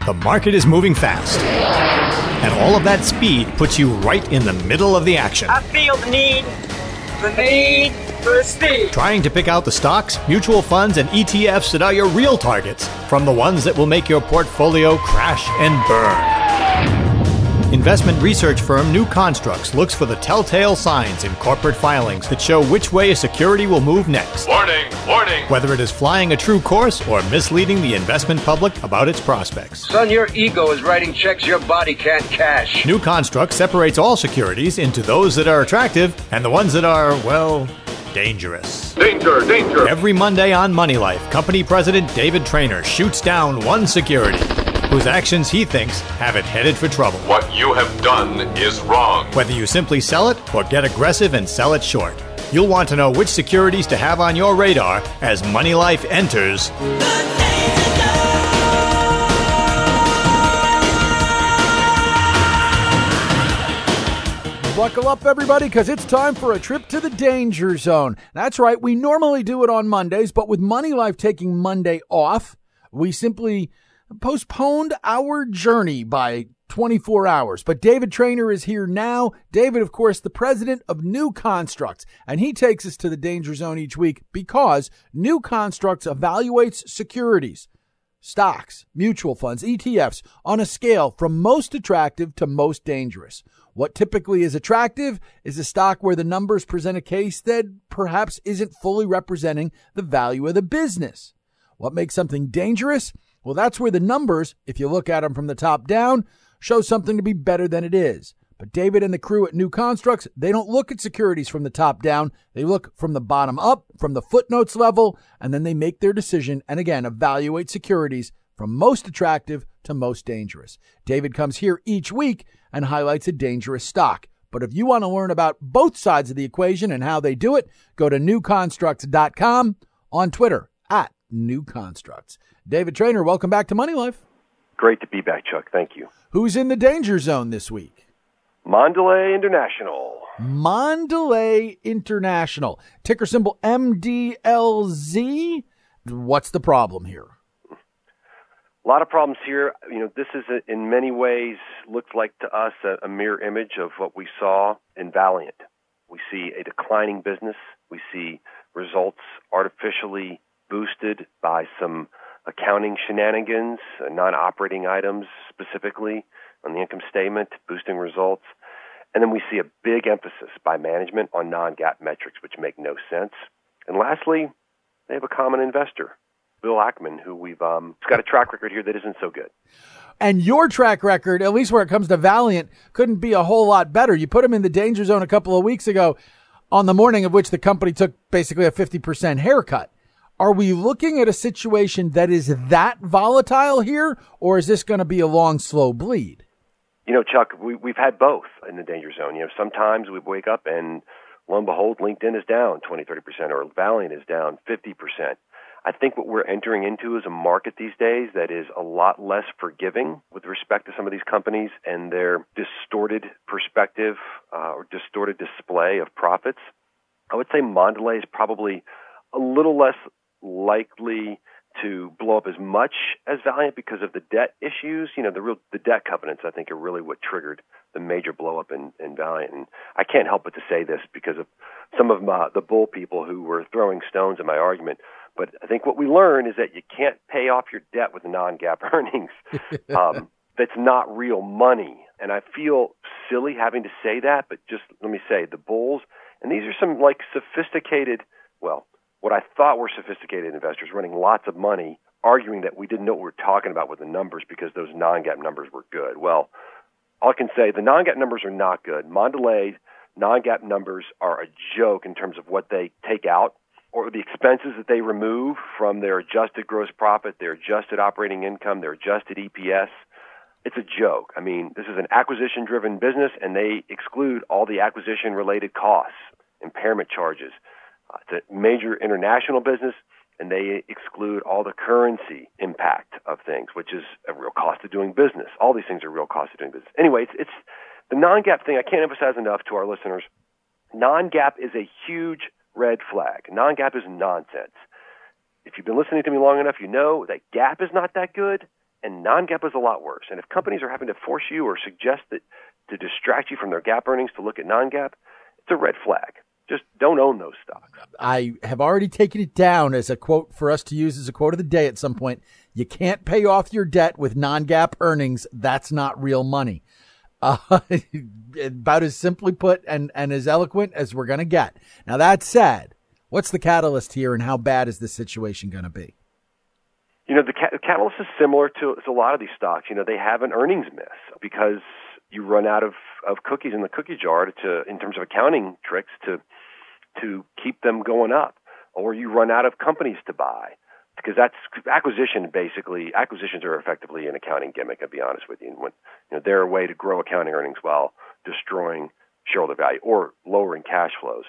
The market is moving fast. And all of that speed puts you right in the middle of the action. I feel the need for speed. Trying to pick out the stocks, mutual funds, and ETFs that are your real targets from the ones that will make your portfolio crash and burn. Investment research firm New Constructs looks for the telltale signs in corporate filings that show which way a security will move next. Warning, warning. Whether it is flying a true course or misleading the investment public about its prospects. Son, your ego is writing checks your body can't cash. New Constructs separates all securities into those that are attractive and the ones that are, well, dangerous. Danger, danger. Every Monday on Money Life, company president David Traynor shoots down one security whose actions he thinks have it headed for trouble. What you have done is wrong. Whether you simply sell it or get aggressive and sell it short, you'll want to know which securities to have on your radar as Money Life enters Buckle up, everybody, because it's time for a trip to the danger zone. That's right. We normally do it on Mondays, but with Money Life taking Monday off, we simply postponed our journey by 24 hours. But David Traynor is here now. David, of course, the president of New Constructs, and he takes us to the danger zone each week because New Constructs evaluates securities, stocks, mutual funds, ETFs on a scale from most attractive to most dangerous. What typically is attractive is a stock where the numbers present a case that perhaps isn't fully representing the value of the business. What makes something dangerous? Well, that's where the numbers, if you look at them from the top down, show something to be better than it is. But David and the crew at New Constructs, they don't look at securities from the top down. They look from the bottom up, from the footnotes level, and then they make their decision and, again, evaluate securities from most attractive to most dangerous. David comes here each week and highlights a dangerous stock. But if you want to learn about both sides of the equation and how they do it, go to newconstructs.com, on Twitter, @NewConstructs. David Traynor, welcome back to Money Life. Great to be back, Chuck. Thank you. Who's in the danger zone this week? Mondelez International. Mondelez International. Ticker symbol MDLZ. What's the problem here? A lot of problems here. You know, this is in many ways looks like to us a mirror image of what we saw in Valeant. We see a declining business. We see results artificially boosted by some accounting shenanigans, non-operating items specifically on the income statement, boosting results. And then we see a big emphasis by management on non-GAAP metrics, which make no sense. And lastly, they have a common investor, Bill Ackman, who we've got a track record here that isn't so good. And your track record, at least where it comes to Valeant, couldn't be a whole lot better. You put him in the danger zone a couple of weeks ago on the morning of which the company took basically a 50% haircut. Are we looking at a situation that is that volatile here, or is this going to be a long, slow bleed? You know, Chuck, we've had both in the danger zone. You know, sometimes we wake up and, lo and behold, LinkedIn is down 20, 30%, or Valeant is down 50%. I think what we're entering into is a market these days that is a lot less forgiving with respect to some of these companies and their distorted perspective or distorted display of profits. I would say Mondelez is probably a little less likely to blow up as much as Valeant because of the debt issues. You know, the debt covenants, I think, are really what triggered the major blow up in Valeant. And I can't help but to say this because of some of the bull people who were throwing stones at my argument. But I think what we learn is that you can't pay off your debt with non-GAAP earnings. That's not real money. And I feel silly having to say that, but just let me say the bulls, and these are some like sophisticated, well, what I thought were sophisticated investors running lots of money, arguing that we didn't know what we were talking about with the numbers because those non-GAAP numbers were good. Well, all I can say, the non-GAAP numbers are not good. Mondelez non-GAAP numbers are a joke in terms of what they take out or the expenses that they remove from their adjusted gross profit, their adjusted operating income, their adjusted EPS. It's a joke. I mean, this is an acquisition-driven business, and they exclude all the acquisition-related costs, impairment charges. It's a major international business, and they exclude all the currency impact of things, which is a real cost of doing business. All these things are real cost of doing business. Anyway, it's the non-GAAP thing. I can't emphasize enough to our listeners. Non-GAAP is a huge red flag. Non-GAAP is nonsense. If you've been listening to me long enough, you know that GAAP is not that good, and non-GAAP is a lot worse. And if companies are having to force you or suggest that to distract you from their GAAP earnings to look at non-GAAP, it's a red flag. Just don't own those stocks. I have already taken it down as a quote for us to use as a quote of the day at some point. You can't pay off your debt with non-GAAP earnings. That's not real money. About as simply put and as eloquent as we're going to get. Now, that said, what's the catalyst here and how bad is this situation going to be? You know, the catalyst is similar to a lot of these stocks. You know, they have an earnings miss because you run out of cookies in the cookie jar in terms of accounting tricks to keep them going up, or you run out of companies to buy, because that's acquisitions are effectively an accounting gimmick. I'll be honest with you. And when, you know, they're a way to grow accounting earnings while destroying shareholder value or lowering cash flows.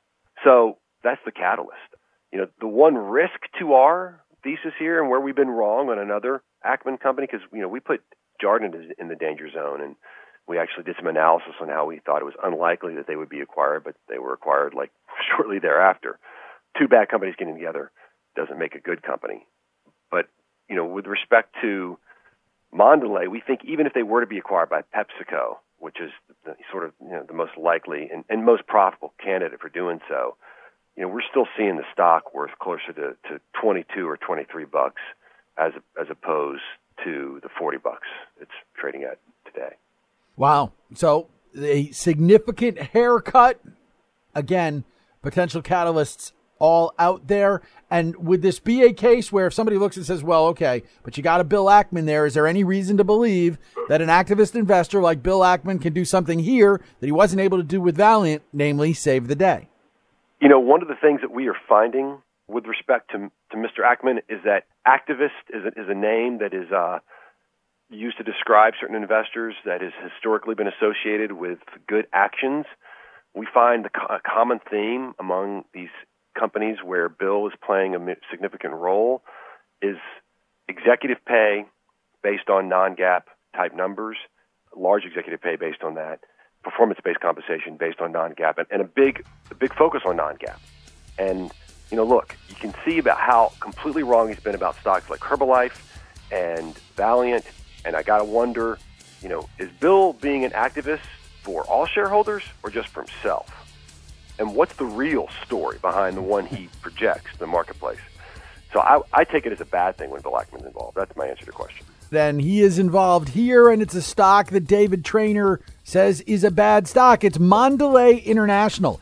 So that's the catalyst. You know, the one risk to our thesis here and where we've been wrong on another Ackman company, because, you know, we put Jarden in the danger zone, and we actually did some analysis on how we thought it was unlikely that they would be acquired, but they were acquired like shortly thereafter. Two bad companies getting together doesn't make a good company. But, you know, with respect to Mondelez, we think even if they were to be acquired by PepsiCo, which is the most likely and most profitable candidate for doing so, you know, we're still seeing the stock worth closer to $22 or $23 as opposed to the $40 it's trading at today. Wow. So a significant haircut. Again, potential catalysts all out there. And would this be a case where if somebody looks and says, well, okay, but you got a Bill Ackman there, is there any reason to believe that an activist investor like Bill Ackman can do something here that he wasn't able to do with Valeant, namely save the day? You know, one of the things that we are finding with respect to Mr. Ackman is that activist is a name that is used to describe certain investors that has historically been associated with good actions. We find a common theme among these companies where Bill is playing a significant role is executive pay based on non-GAAP type numbers, large executive pay based on that, performance-based compensation based on non-GAAP, and a big focus on non-GAAP. And, you know, look, you can see about how completely wrong he's been about stocks like Herbalife and Valeant. And I got to wonder, you know, is Bill being an activist for all shareholders or just for himself? And what's the real story behind the one he projects in the marketplace? So I take it as a bad thing when Bill Ackman's involved. That's my answer to the question. Then he is involved here, and it's a stock that David Traynor says is a bad stock. It's Mondelez International,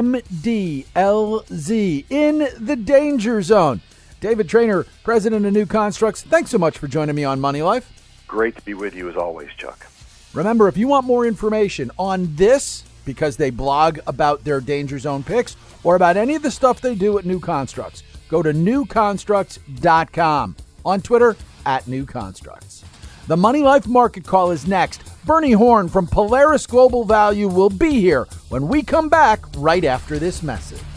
MDLZ, in the danger zone. David Traynor, president of New Constructs, thanks so much for joining me on Money Life. Great to be with you as always, Chuck. Remember, if you want more information on this, because they blog about their danger zone picks, or about any of the stuff they do at New Constructs, go to newconstructs.com. On Twitter, @NewConstructs. The Money Life Market Call is next. Bernie Horn from Polaris Global Value will be here when we come back right after this message.